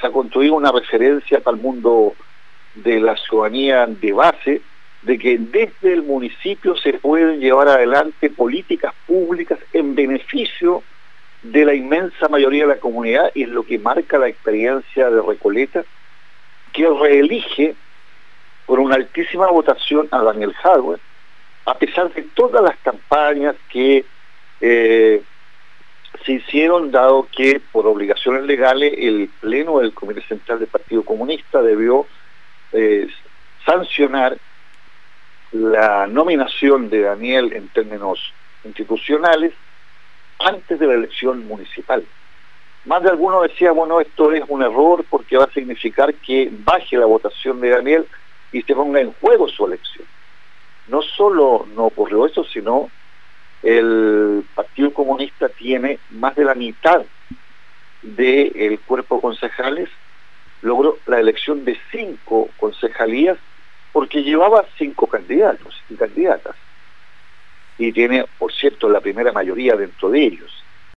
se ha construido una referencia para el mundo de la ciudadanía de base, de que desde el municipio se pueden llevar adelante políticas públicas en beneficio de la inmensa mayoría de la comunidad, y es lo que marca la experiencia de Recoleta, que reelige por una altísima votación a Daniel Jadwe, a pesar de todas las campañas que se hicieron, dado que por obligaciones legales el Pleno del Comité Central del Partido Comunista debió sancionar la nominación de Daniel en términos institucionales antes de la elección municipal. Más de algunos decía, bueno, esto es un error porque va a significar que baje la votación de Daniel y se ponga en juego su elección. No solo no ocurrió eso, sino el Partido Comunista tiene más de la mitad del cuerpo de concejales, logró la elección de 5 concejalías porque llevaba 5 candidatos y candidatas. Y tiene, por cierto, la primera mayoría dentro de ellos.